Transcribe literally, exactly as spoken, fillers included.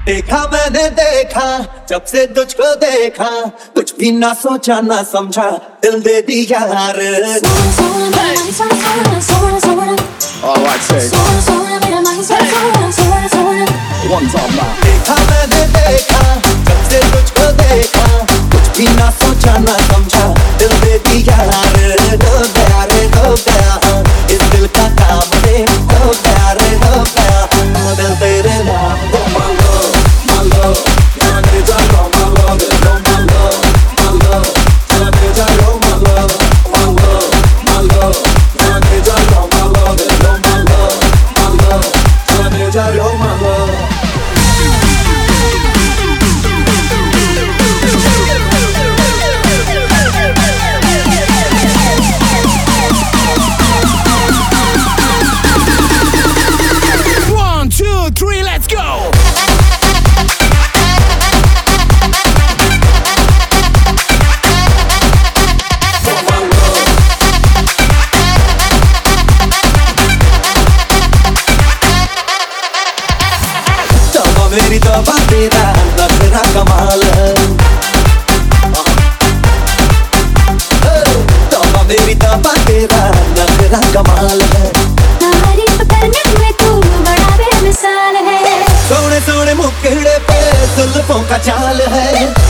देखा मैंने देखा जब से तुझको देखा, कुछ भी ना सोचा ना समझा, दिल दे दिया यार। देखा मैंने देखा जब से तुझको देखा, कुछ भी ना सोचा ना समझा, दिल दे दिया यार। हो गया रे हो गया, इस दिल का काम रे, हो गया रे हो गया, दिल तेरे नाम को मांगो मांगो, जान दे जाओ मांगो, दिल को मांगो मांगो, जान दे जाओ मांगो मांगो मांगो, जान दे जाओ मांगो, दिल को मांगो मांगो, जान दे जाओ मांगो। Three, let's go! तौबा मेरी तौबा तेरा नखरा कमाल है, तौबा मेरी तौबा तेरा नखरा कमाल है। सोने सोने मुखड़े पे जुल्फों का चाल है।